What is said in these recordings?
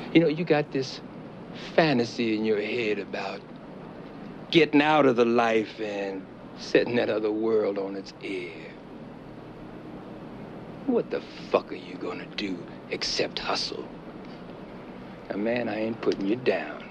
You know, you got this fantasy in your head about getting out of the life and setting that other world on its ear. What the fuck are you gonna do except hustle? Now, man, I ain't putting you down.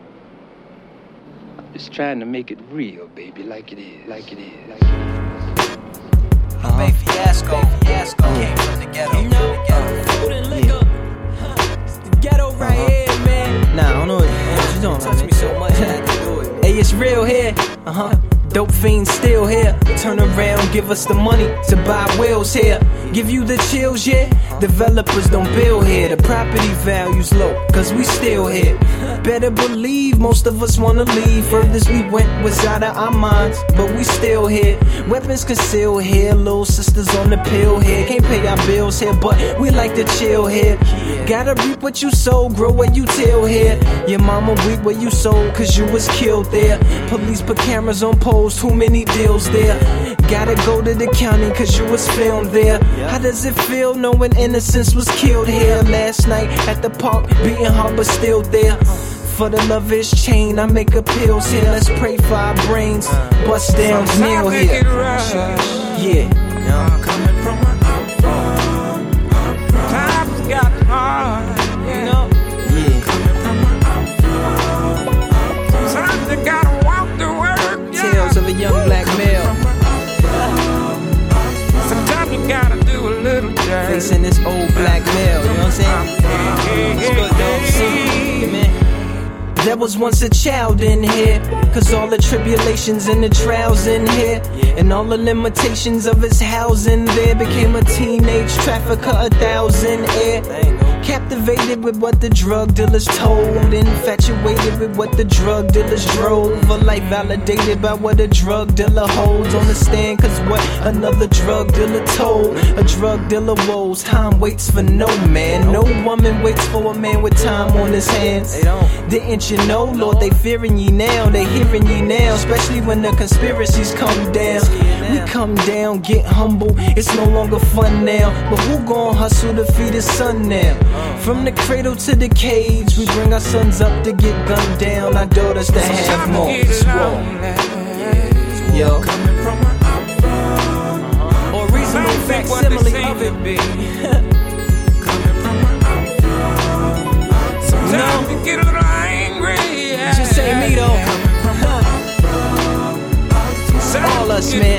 I'm just trying to make it real, baby, like it is, like it is, like it is. Baby Fiasco came from the ghetto. You know, food and liquor. It's the ghetto right here, man. Nah, I don't know what you doing, Touch me so much, I had to do it. Hey, it's real here. Dope fiends still here. Turn around, give us the money to buy wheels here. Give you the chills, yeah. Developers don't build here. The property value's low, cause we still here. Better believe most of us wanna leave. Furthest we went was out of our minds, but we still here. Weapons concealed here. Little sisters on the pill here. Can't pay our bills here, but we like to chill here. Gotta reap what you sow, grow what you till here. Your mama weep what you sold, cause you was killed there. Police put cameras on poles, too many deals there. Gotta go to the county, cause you was filmed there. How does it feel knowing innocence was killed here? Last night at the park, beating heart but still there. For the love is chain, I make appeals here. Let's pray for our brains. Bust down, kneel here. Yeah. Coming from where I'm from, times got hard, you know. Yeah. Coming from where I'm from, sometimes you gotta walk to work, yeah. Tales of a young black male Sometimes you gotta do a little dirt. facing this old black male, you know what I'm saying? It's good though, see, man. There was once a child in here, cause all the tribulations and the trials in here, and all the limitations of his housing there, became a teenage trafficker, 1,000 air. Captivated with what the drug dealers told, infatuated with what the drug dealers drove. A life validated by what a drug dealer holds. On the stand, cause what another drug dealer told. A drug dealer woes, time waits for no man. No woman waits for a man with time on his hands. Didn't you know, Lord, they fearing ye now, they hearing ye now, especially when the conspiracies come down. We come down, get humble, it's no longer fun now. But who gon' hustle to feed his son now? From the cradle to the cage, we bring our sons up to get gunned down, our daughters to have more. Yo. Coming from where I'm from, Or reasonable facsimile of it be. Coming from where I'm from, sometimes you get a little angry, yeah. Just say me though. All us, man.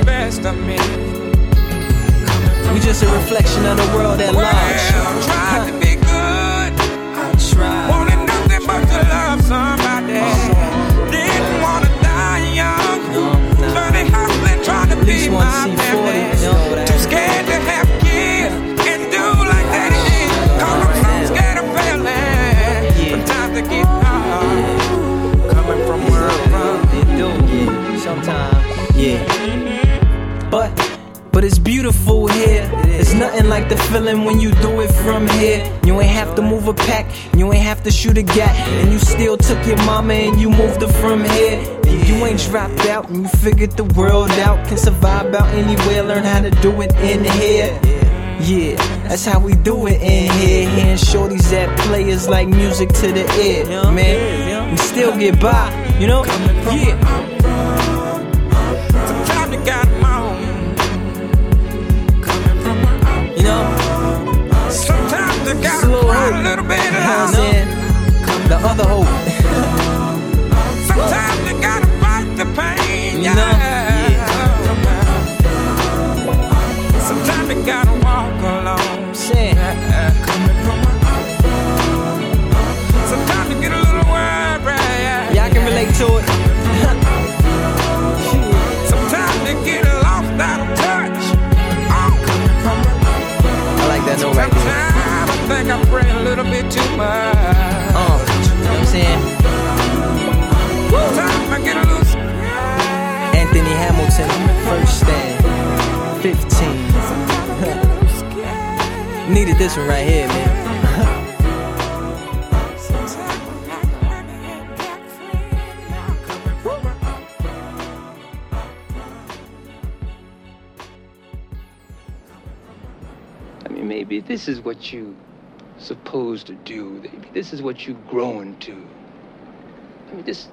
We just a reflection of the world at large. Well, tried to be good, I tried. wanted nothing but to love somebody. Didn't wanna die young, dirty hustling, trying to be one my C40, family. you know that. Too scared to have kids and do like that is. Cause I'm so scared of failing. Sometimes it get hard. Coming from where I'm from. It do, yeah. Sometimes, yeah. But it's beautiful here. It's nothing like the feeling when you do it from here. You ain't have to move a pack, you ain't have to shoot a gap, and you still took your mama and you moved her from here. You ain't dropped out and you figured the world out. Can survive out anywhere, learn how to do it in here. Yeah, that's how we do it in here. Hearing shorties that players like music to the ear. Man, we still get by, you know? Yeah. Sometimes you got my own. You know? Sometimes you gotta Slow cry hope. a little bit You know what I'm louder. saying? The other hope. Sometimes you gotta fight the pain, You know? Sometimes you gotta walk alone. Saying. Sometimes you get a little worried. Y'all can relate to it. Sometimes you get lost out of touch. I like that note right there. Sometimes I think I pray a little bit too much. You know what I'm saying? Sometimes I get a little Anthony Hamilton, first stand, 15. Needed this one right here, man. I mean, maybe this is what you supposed to do. This is what you're growing to. I mean, just